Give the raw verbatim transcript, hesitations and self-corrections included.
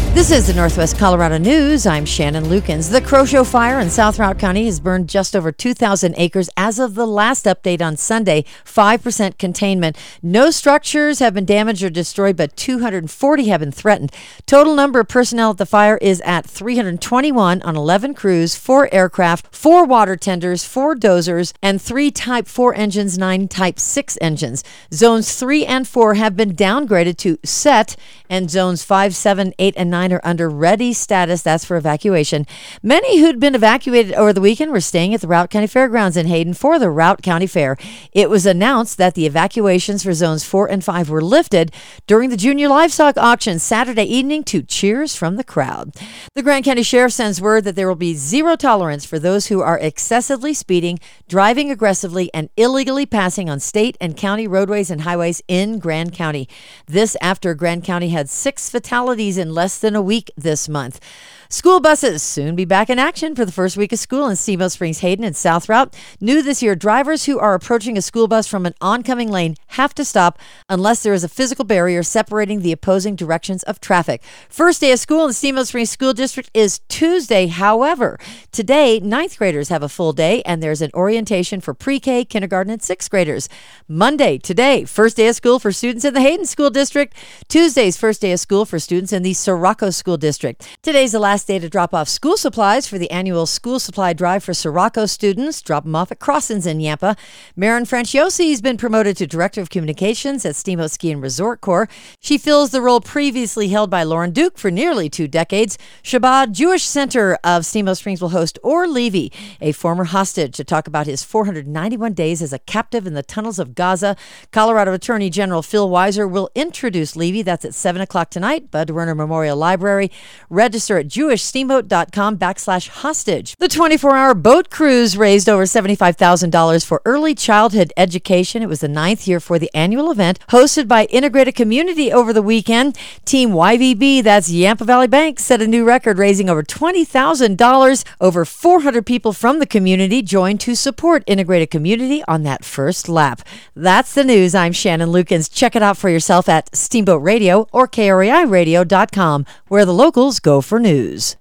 This is the Northwest Colorado News. I'm Shannon Lukens. The Croshow Fire in South Routt County has burned just over two thousand acres as of the last update on Sunday, five percent containment. No structures have been damaged or destroyed, but two hundred forty have been threatened. Total number of personnel at the fire is at three hundred twenty-one on eleven crews, four aircraft, four water tenders, four dozers, and three Type four engines, nine Type six engines. Zones three and four have been downgraded to set, and zones five, seven, eight, and nine are under ready status. That's for evacuation. Many who'd been evacuated over the weekend were staying at the Routt County Fairgrounds in Hayden for the Routt County Fair. It was announced that the evacuations for zones four and five were lifted during the junior livestock auction Saturday evening to cheers from the crowd. The Grand County Sheriff sends word that there will be zero tolerance for those who are excessively speeding, driving aggressively, and illegally passing on state and county roadways and highways in Grand County. This after Grand County had six fatalities in less than a week this month. School buses soon be back in action for the first week of school in Steamboat Springs, Hayden, and South Routt. New this year, drivers who are approaching a school bus from an oncoming lane have to stop unless there is a physical barrier separating the opposing directions of traffic. First day of school in the Steamboat Springs School District is Tuesday. However, today, ninth graders have a full day, and there's an orientation for pre-K, kindergarten, and sixth graders. Monday, today, first day of school for students in the Hayden School District. Tuesday's first day of school for students in the Sirocco School District. Today's the last day to drop off school supplies for the annual school supply drive for Sirocco students. Drop them off at Crossings in Yampa. Marin Franciosi has been promoted to Director of Communications at Steamboat Ski and Resort Corps. She fills the role previously held by Lauren Duke for nearly two decades. Shabbat Jewish Center of Steamboat Springs will host Or Levy, a former hostage, to talk about his four hundred ninety-one days as a captive in the tunnels of Gaza. Colorado Attorney General Phil Weiser will introduce Levy. That's at seven o'clock tonight, Bud Werner Memorial Library. Register at Jewish steamboat dot com backslash hostage. The twenty-four hour boat cruise raised over seventy-five thousand dollars for early childhood education. It was the ninth year for the annual event, hosted by Integrated Community over the weekend. Team Y V B, that's Yampa Valley Bank, set a new record, raising over twenty thousand dollars. Over four hundred people from the community joined to support Integrated Community on that first lap. That's the news. I'm Shannon Lukens. Check it out for yourself at Steamboat Radio or K R A I radio dot com, where the locals go for news.